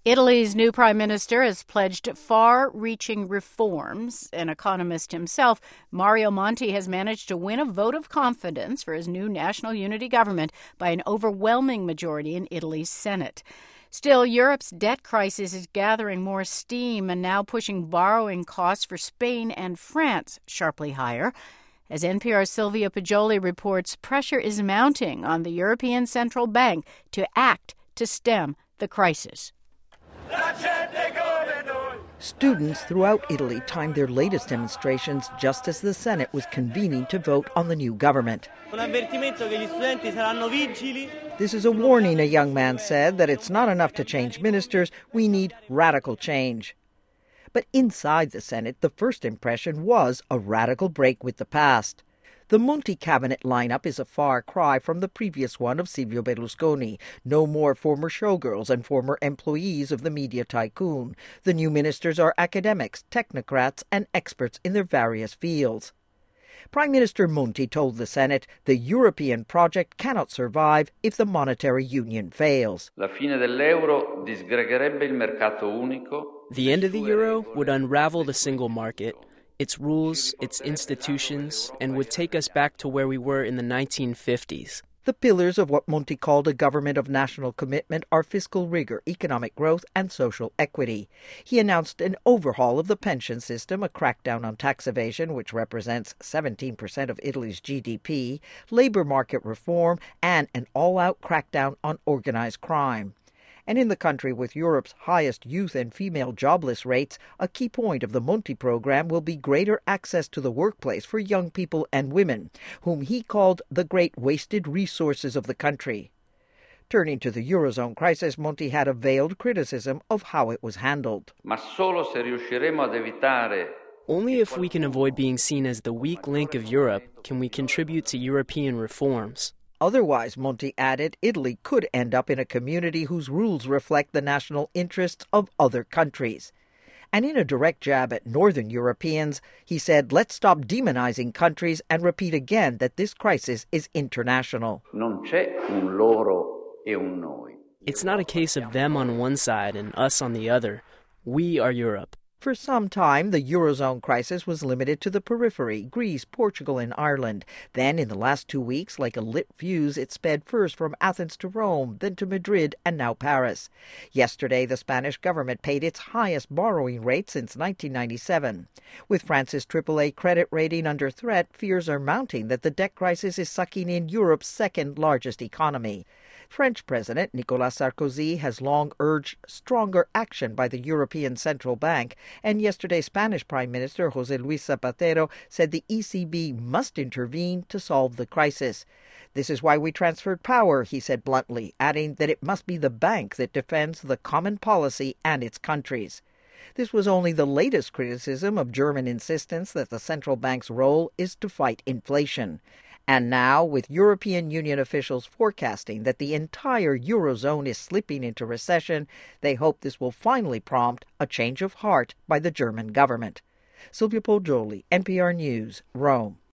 Italy's new prime minister has pledged far-reaching reforms. An economist himself, Mario Monti has managed to win a vote of confidence for his new national unity government by an overwhelming majority in Italy's Senate. Still, Europe's debt crisis is gathering more steam and now pushing borrowing costs for Spain and France sharply higher. As NPR's Silvia Poggioli reports, pressure is mounting on the European Central Bank to act to stem the crisis. Students throughout Italy timed their latest demonstrations just as the Senate was convening to vote on the new government. This is a warning, a young man said, that it's not enough to change ministers, we need radical change. But inside the Senate, the first impression was a radical break with the past. The Monti cabinet lineup is a far cry from the previous one of Silvio Berlusconi. No more former showgirls and former employees of the media tycoon. The new ministers are academics, technocrats, and experts in their various fields. Prime Minister Monti told the Senate the European project cannot survive if the monetary union fails. La fine dell'euro disgregherebbe il mercato unico. The end of the euro would unravel the single market, its rules, its institutions, and would take us back to where we were in the 1950s. The pillars of what Monti called a government of national commitment are fiscal rigor, economic growth, and social equity. He announced an overhaul of the pension system, a crackdown on tax evasion, which represents 17% of Italy's GDP, labor market reform, and an all-out crackdown on organized crime. And in the country with Europe's highest youth and female jobless rates, a key point of the Monti program will be greater access to the workplace for young people and women, whom he called the great wasted resources of the country. Turning to the Eurozone crisis, Monti had a veiled criticism of how it was handled. Only if we can avoid being seen as the weak link of Europe can we contribute to European reforms. Otherwise, Monti added, Italy could end up in a community whose rules reflect the national interests of other countries. And in a direct jab at Northern Europeans, he said, let's stop demonizing countries and repeat again that this crisis is international. Non c'è un loro e un noi. It's not a case of them on one side and us on the other. We are Europe. For some time, the Eurozone crisis was limited to the periphery, Greece, Portugal, and Ireland. Then, in the last 2 weeks, like a lit fuse, it sped first from Athens to Rome, then to Madrid, and now Paris. Yesterday, the Spanish government paid its highest borrowing rate since 1997. With France's AAA credit rating under threat, fears are mounting that the debt crisis is sucking in Europe's second-largest economy. French President Nicolas Sarkozy has long urged stronger action by the European Central Bank, and yesterday Spanish Prime Minister José Luis Zapatero said the ECB must intervene to solve the crisis. This is why we transferred power, he said bluntly, adding that it must be the bank that defends the common policy and its countries. This was only the latest criticism of German insistence that the central bank's role is to fight inflation. And now, with European Union officials forecasting that the entire Eurozone is slipping into recession, they hope this will finally prompt a change of heart by the German government. Silvia Poggioli, NPR News, Rome.